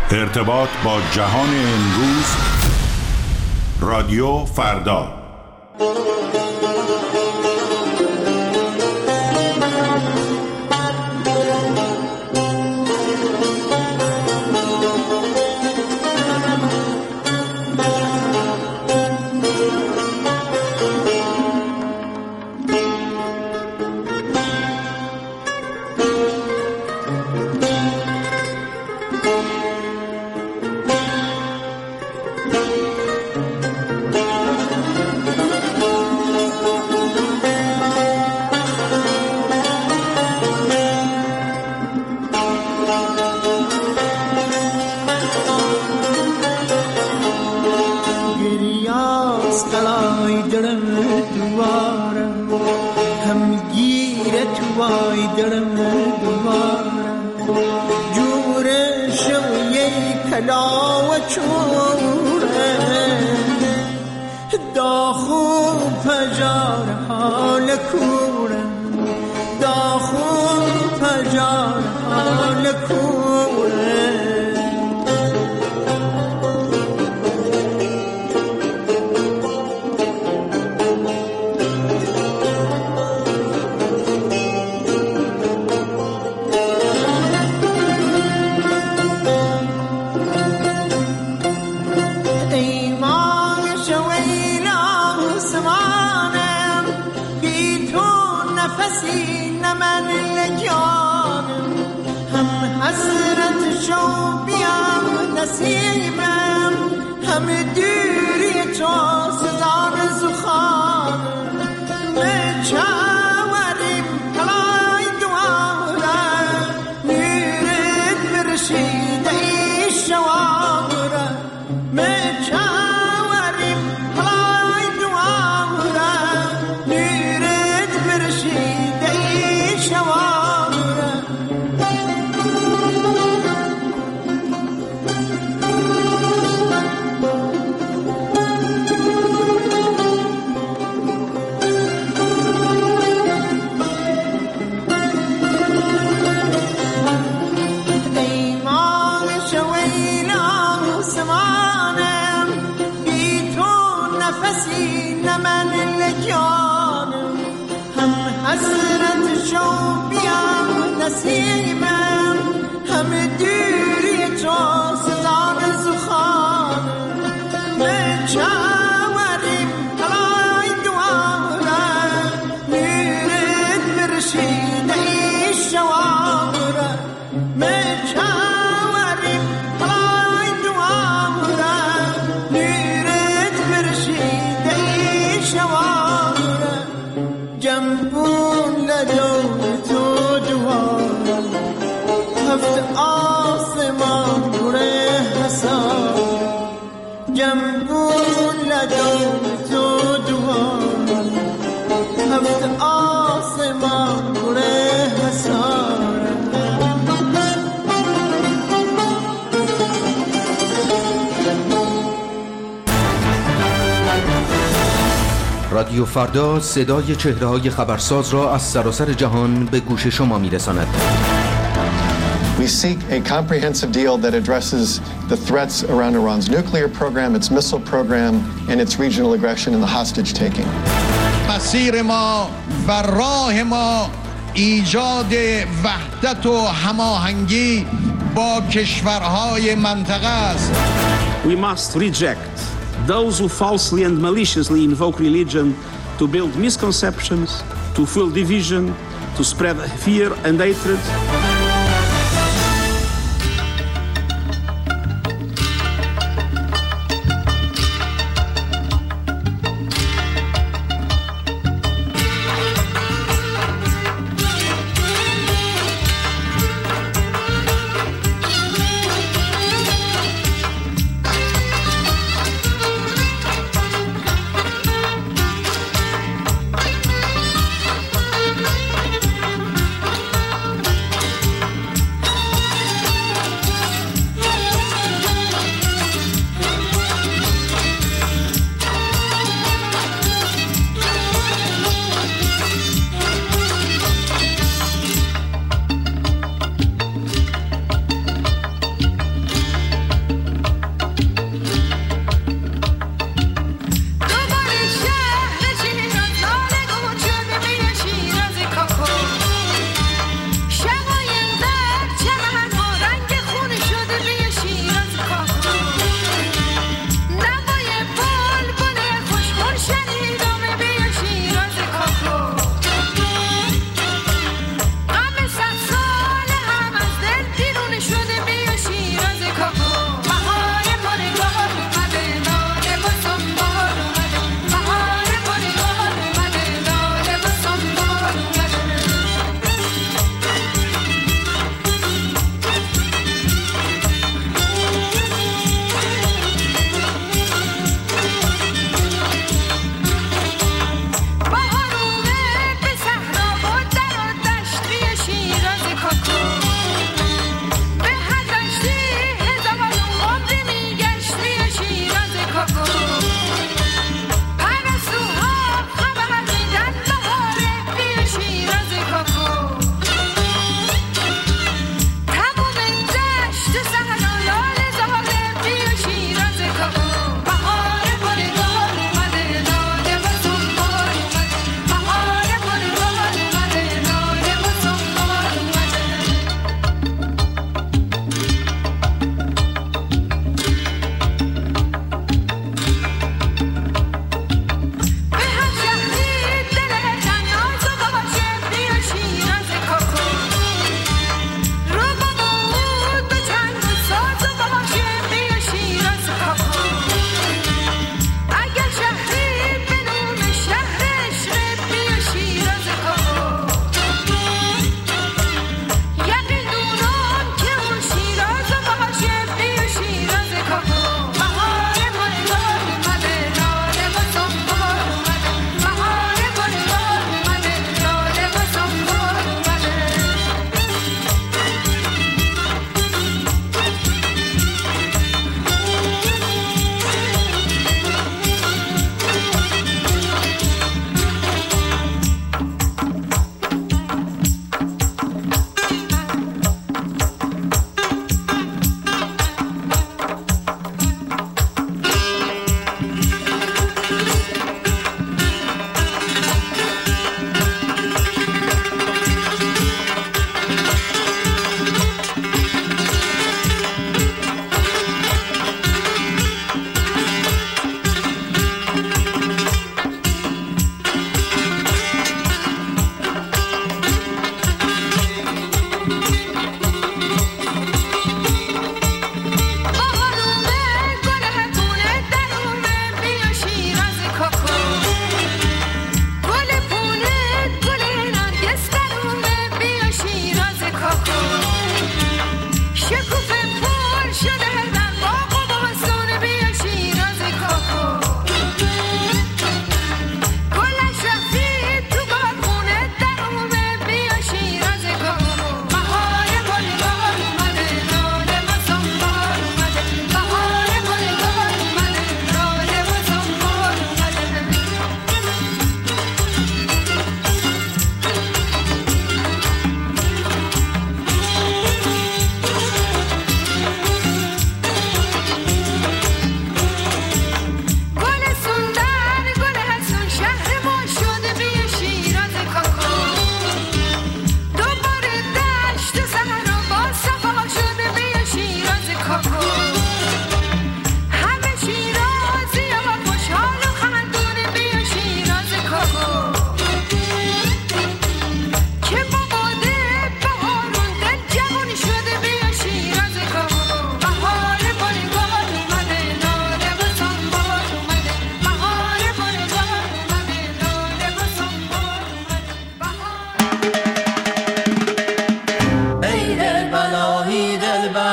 ارتباط با جهان امروز. رادیو فردا. رادیو فردا صدای چهره‌های خبرساز را از سراسر جهان به گوش شما می‌رساند. We seek a comprehensive deal that addresses the threats around Iran's nuclear program, its missile program, and its regional aggression and the hostage taking. مسیر ما و راه ما ایجاد وحدت و هماهنگی با کشورهای منطقه است. We must reject those who falsely and maliciously invoke religion to build misconceptions, to fuel division, to spread fear and hatred.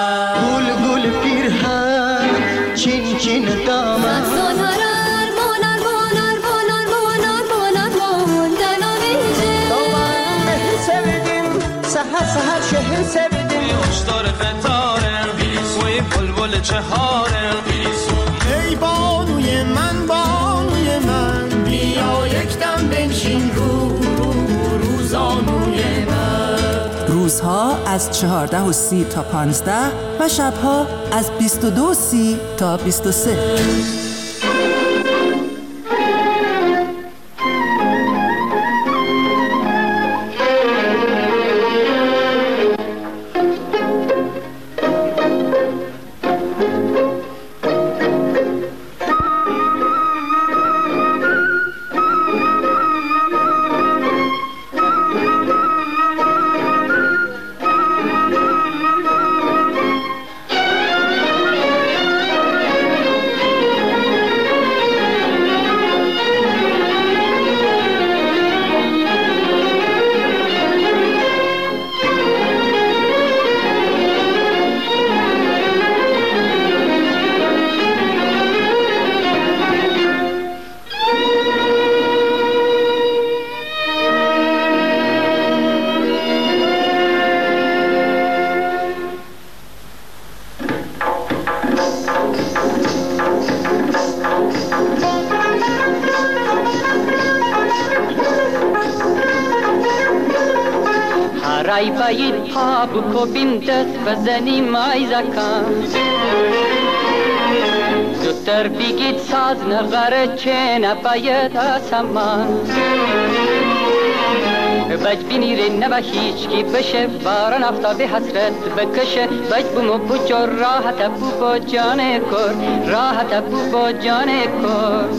گل گل پیرهن چین چین دامن سهر شهر سبیدیم اشتار فتاره وی بلبل چهاره ای بانوی من بیا یک دم بنشین روزانوی من. روزها از 14:30 تا 15 و شبها از 22:30 تا 23. رای باید پا بکوبیم دست بزنیم آیزکان زودتر بگید ساز نغره چه نباید آسمان بج بینیره نبا هیچ کی بشه باران آفتاب حسرت بکشه بج بومو بجا راحت بو با جان کر راحت بو با جان کر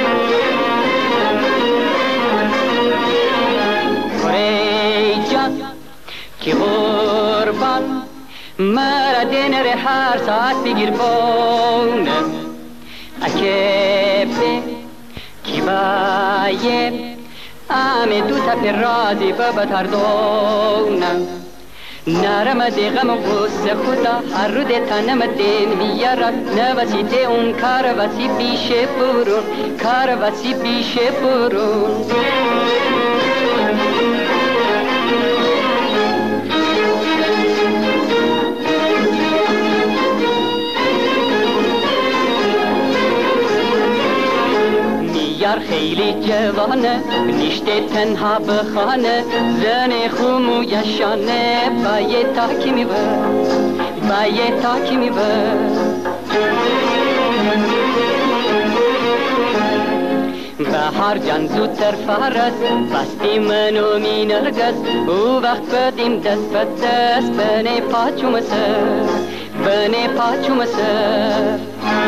کره جان کی قربان مرا دینر هر ساعت بگیر بونه اکبه کی باید آمی دو تپ رازی بابا تردونم نرم دی غم و غصه خدا هر رو دی تنم دین میارد نوسی دی اون کار وسی بیشه برون کار وسی بیشه برون یار خیلی جوانه نیشته تنها بخانه زن خومو یشانه بایه تاکی میبر بایه تاکی میبر بهار جان زودتر فرس بستی منو مینرگز او وقت بدیم دست به دست بنه پاچوم سر بنه پاچوم سر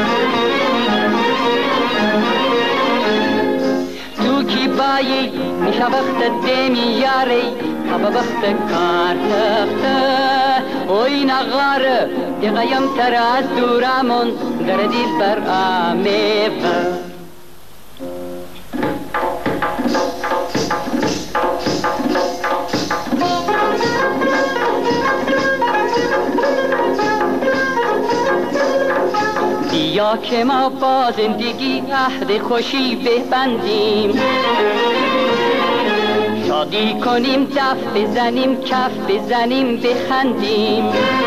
کی بایی میشه وقت دمی یاری هوا وقت کار تخته اوی نغاره دیگایم تر از دورمون در دیل بر آمه یا که ما با زندگی عهد خوشی ببندیم شادی کنیم دف بزنیم کف بزنیم بخندیم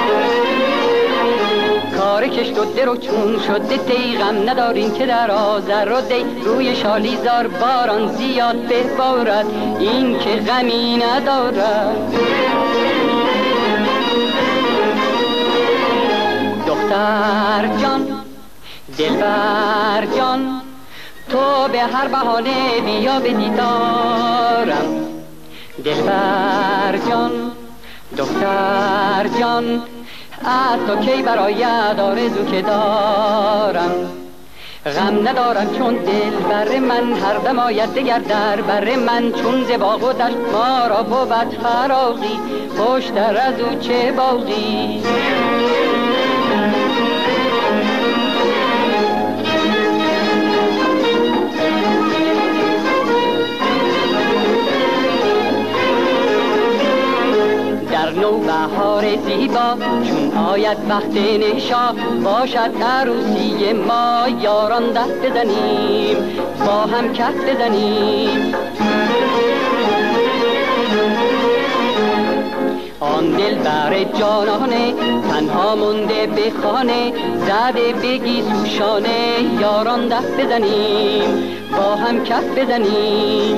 کار کشت و در و چون شده دیغم نداریم که در آذر و دی روی شالی زار باران زیاد ببارد این که غمی ندارد دختر جان دلبر جان تو به هر بهانه بیا به دیدارم دلبر جان دختر جان از تو کی برآید آرزو که دارم غم ندارم چون دل بر من هر دم آید دگر در بر من چون ز باغ و دشت ما را بود فراغی خوشتر از او چه باغی نو بهار بهار زیبا چون آید وقت نشا باشد عروسی ما یاران دست بزنیم با هم کف بزنیم آن دل بر جانانه تنها مونده به خانه زده بگی سوشانه یاران دست بزنیم با هم کف بزنیم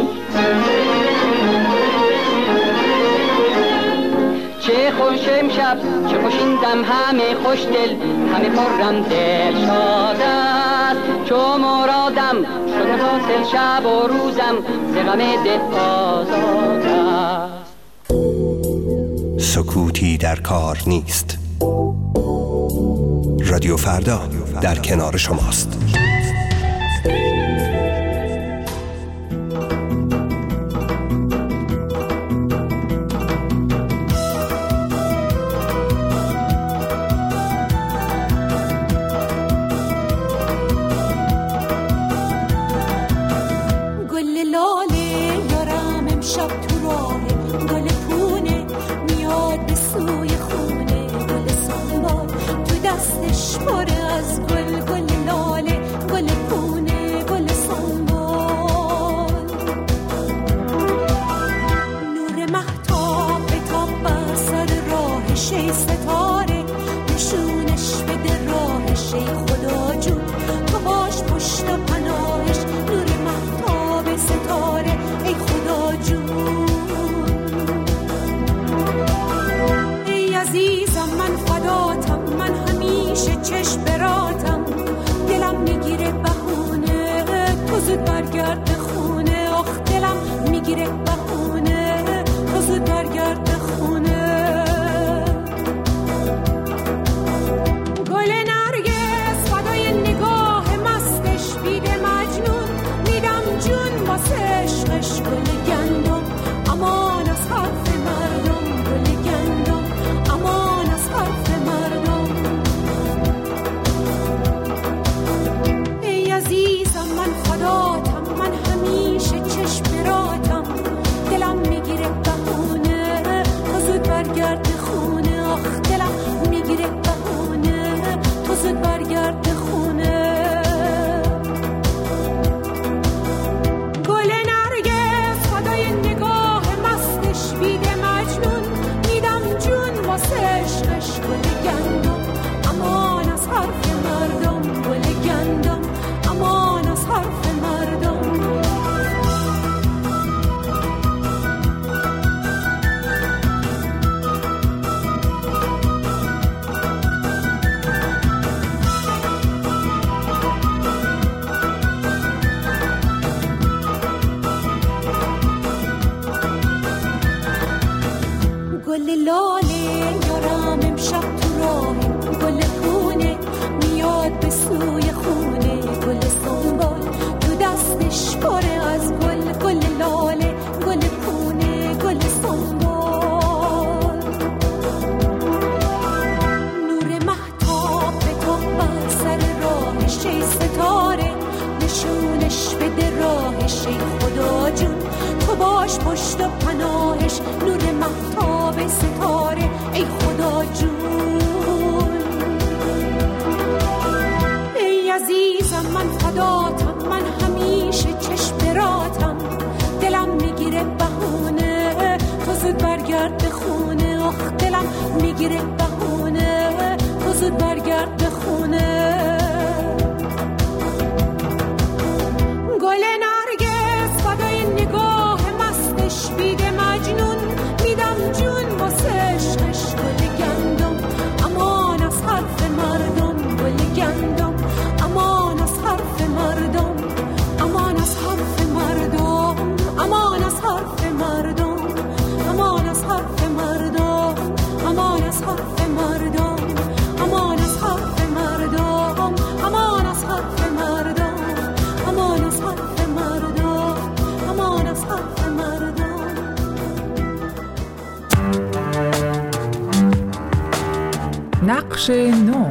چه خوش امشب چه خوش این دم همه خوش دل همه خرم دل شاد است چو مرادم شده حاصل شب و روزم ز غم دل آزاد است سکوتی در کار نیست. رادیو فردا در کنار شماست. نقش نو.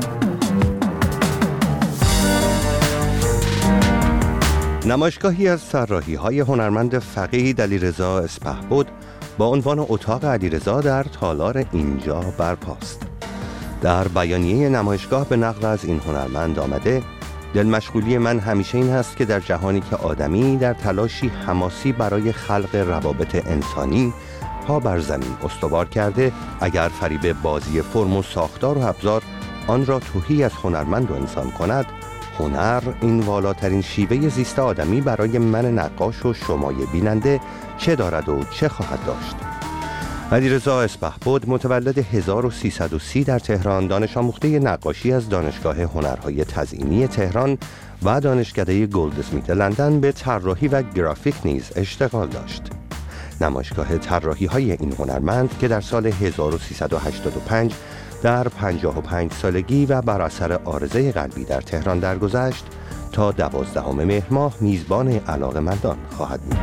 نمایشگاهی از طراحی‌های هنرمند فقیه علیرضا اسپهبد با عنوان اتاق علیرضا در تالار اینجا برپاست. در بیانیه نمایشگاه به نقل از این هنرمند آمده: دلمشغولی من همیشه این هست که در جهانی که آدمی در تلاشی حماسی برای خلق روابط انسانی پا بر زمین استوار کرده، اگر فریب بازی فرم و ساختار و ابزار آن را تهی از هنرمند و انسان کند، هنر این والاترین شیوه زیست آدمی برای من نقاش و شمای بیننده چه دارد و چه خواهد داشت؟ علیرضا اسپهبد متولد 1330 در تهران، دانش آموخته نقاشی از دانشگاه هنرهای تزئینی تهران و دانشکده گلدسمیت لندن به طراحی و گرافیک نیز اشتغال داشت. نمایشگاه طراحی‌های این هنرمند که در سال 1385 در 55 سالگی و بر اثر عارضه قلبی در تهران درگذشت، تا 12 مهر ماه میزبان علاقه‌مندان خواهد بود.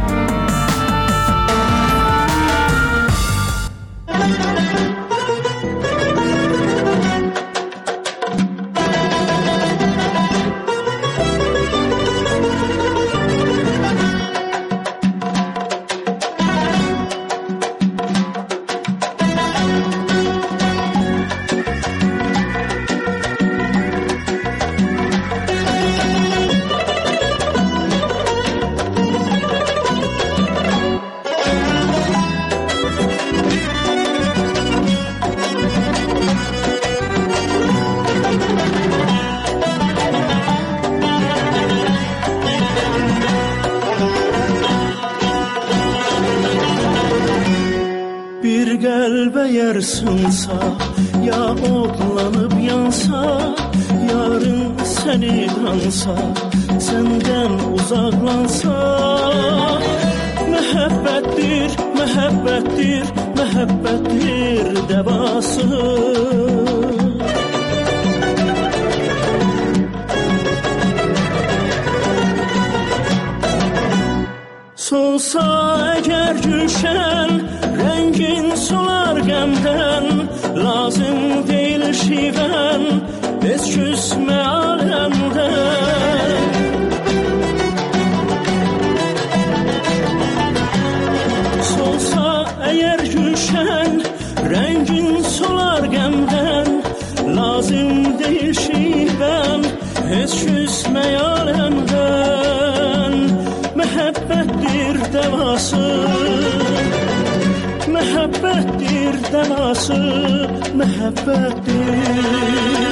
Yarsınsa ya otlanıp yansa, yarın seni dansa, senden uzaklansa, mehabbettir, mehabbettir, mehabbettir devası. Solsa eğer gülşen, rengin solar gemden, lazım değil şiven, hiç küsme alemden. Solsa eğer gülşen, rengin solar gemden, lazım değil şiven, hiç küsme alemden. Mehabbettir devası, mehabbettir devası, mehabbettir,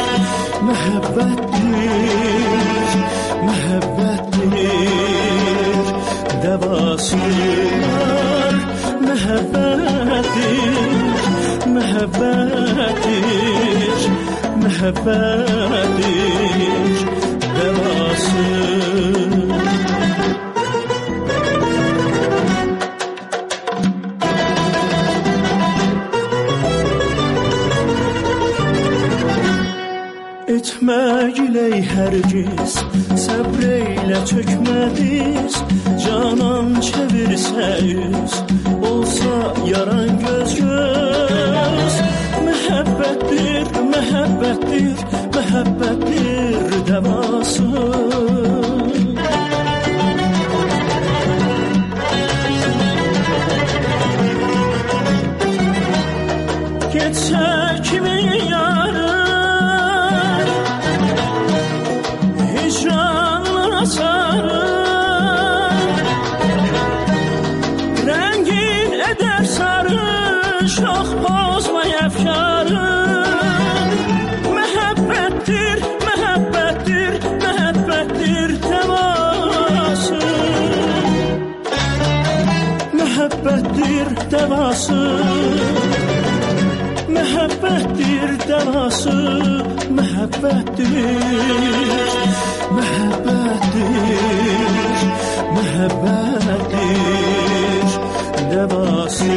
mehabbettir, mehabbettir devası var. Mehabbettir, mehabbettir, mehabbettir devası. Etme giley hergiz, sabreyle çökmediz, canan çevirse yüz, olsa yaran göz göz. Mehabbettir, mehabbettir, mehabbettir devası. Geçse kimin yarı, hicranına sarı, rengin eder sarı, şox bozma efkarı. Mehabbettir, mehabbettir, mehabbettir devası. Mehabbettir devası, mehabbettir devası, mehabbettir, mehabbettir, mehabbettir devası.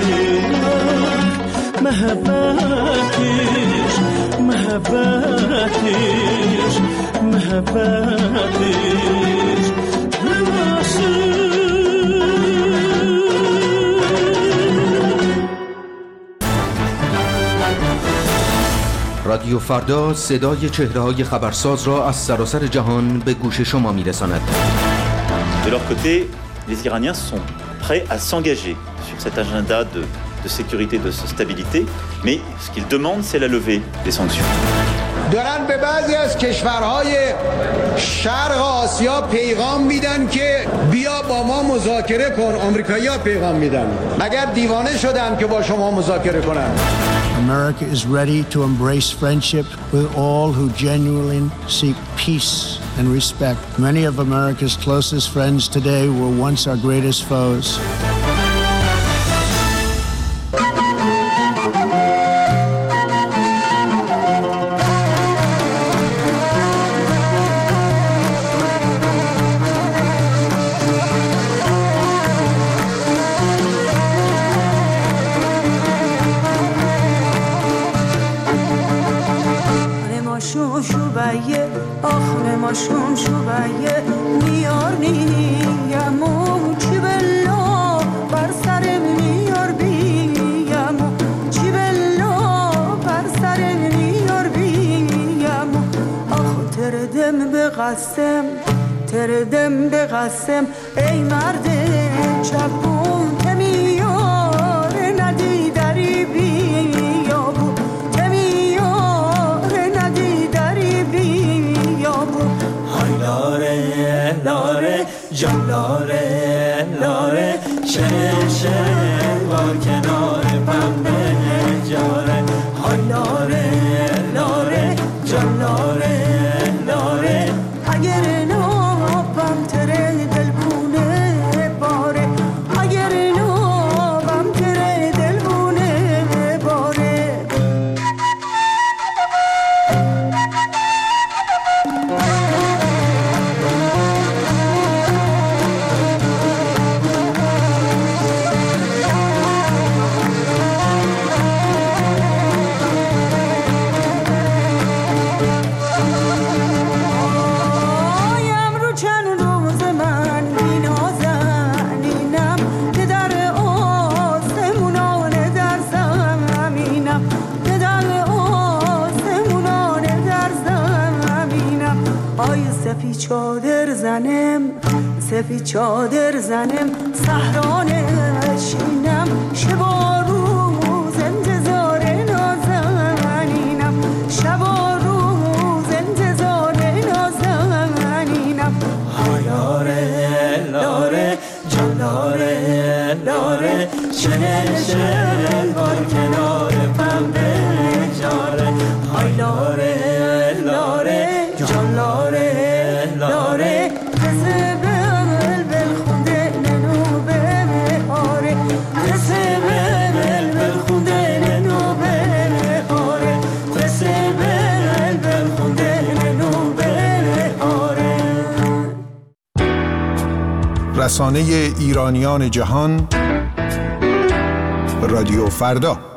Mehabbettir, mehabbettir, mehabbettir devası. رادیو فردا صدای چهره‌های خبرساز را از سراسر جهان به گوش شما می‌رساند. De leur côté, les Iraniens sont prêts à s'engager sur cet agenda de de sécurité, de stabilité, mais ce qu'ils demandent, c'est la levée des sanctions. دارن به بعضی از کشورهای شرق آسیا پیغام میدن که بیا با ما مذاکره کن. آمریکایی‌ها پیغام میدن مگر دیوانه شدن که با شما مذاکره کنن؟ America is ready to embrace friendship with all who genuinely seek peace and respect. Many of America's closest friends today were once our greatest foes. شوم شوبایه میار نیامو چی بلا بر سرم میار بیامو چی بلا بر سرم میار بیامو آخ تردم به قسم ای مرد چپون که میار ندی داری بیابو که میار ندی داری بیابو لاره لاره جان لاره لاره شهر بار کنار پنبه جاره های لاره لاره جان لاره لاره اگر نابم تره دلبونه باره اگر نابم تره دلبونه باره سفید چادر زنم صحرا نشینم شب و روز انتظار نازنینم شب و روز انتظار نازنینم لاره لاره جان لاره لاره شهر بار کنار پنبه جاره های لاره لاره جان لاره لاره رسانه ایرانیان جهان رادیو فردا